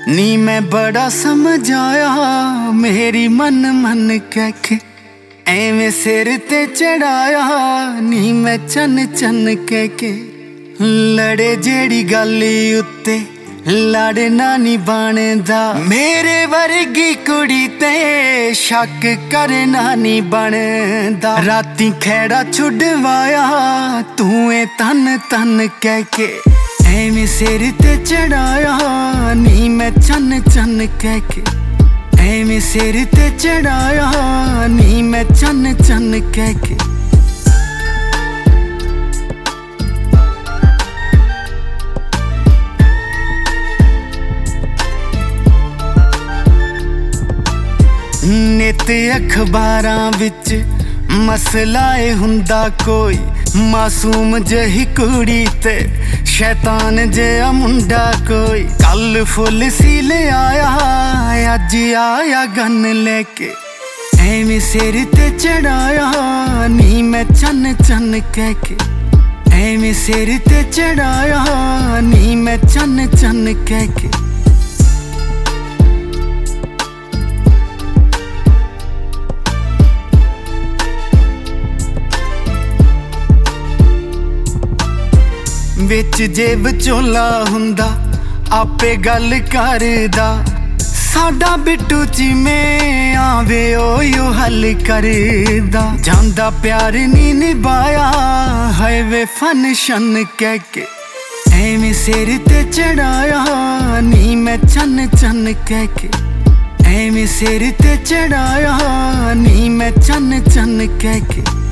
नी मैं बड़ा समझाया मेरी मन मन कह के एवें सिर ते चढ़ाया नी मैं चन चन कह के लड़े जेड़ी गली उत्ते लड़ना नी बनदा मेरे वर्गी कुड़ी ते शक करना नी बनदा राती खेड़ा छुड़वाया तू तन तन कह के एवें सिर ते चढ़ाया नी मैं चन चन कह के एवें सिर ते चढ़ाया नी मैं चन चन कह के नित अखबारां विच मसलाए हुंदा कोई मासूम जही कुड़ी ते शैतान जिहा मुंडा कोई कल फुल सी ले आया अज आया गन लेके एवें सिर ते चढ़ाया नी मैं चन चन कह के एवें सिर ते चढ़ाया नी मैं चन चन कह के विच जेब चोला हुंदा आपे गल करदा साडा बिट्टू जिमें आवे ओयो हल करदा जांदा प्यार नी निभाया है वे फंक्शन कह के एवें सिर ते चढ़ाया नी मैं चन चन कह के एवें सिर ते चढ़ाया नी मैं चन चन कह के